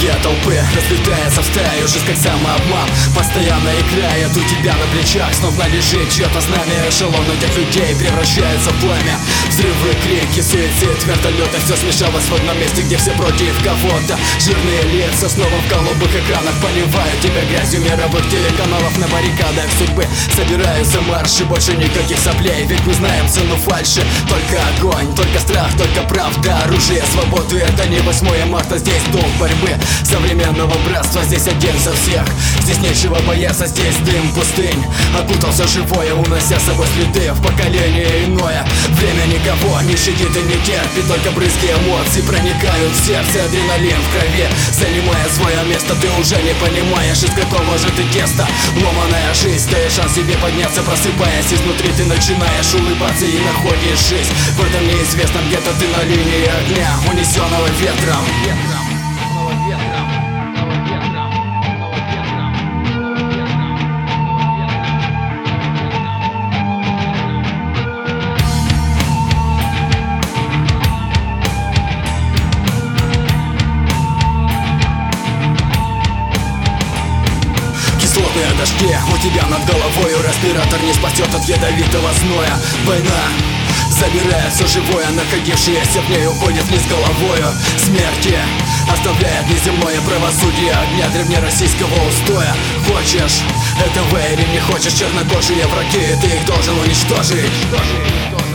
энергия толпы разлетается в стаю, жизнь как самообман постоянно играет у тебя на плечах. Словно лежит чье-то знамя, эшелон этих людей превращается в пламя. Взрывы, крики, суицид, вертолеты, все смешалось в одном месте, где все против кого-то. Жирные лица снова в голубых экранах поливают тебя грязью мировых телеканалов. На баррикадах судьбы собираются марши, больше никаких соплей, ведь мы знаем цену фальши. Только огонь, только страх, только правда, оружие свободы. Это не 8 марта, здесь дух борьбы современного братства. Здесь один за всех, здесь нечего бояться, здесь дым пустынь окутался живое, унося с собой следы в поколение иное. Время никого не щадит и не терпит, только брызги эмоций проникают в сердце, адреналин в крови занимая свое место. Ты уже не понимаешь, из какого же ты теста. Ломаная жизнь, даешь шанс себе подняться, просыпаясь изнутри, ты начинаешь улыбаться и находишь жизнь в этом неизвестном. Где-то ты на линии огня, унесенного ветром. Кислотные дожди у тебя над головою, респиратор не спасет от ядовитого зноя. Война забирает все живое, находившееся в ней уходит вниз головою. Смерти оставляет неземное правосудие огня древнероссийского устоя. Хочешь этого или не хочешь, чернокожие враги, ты их должен уничтожить.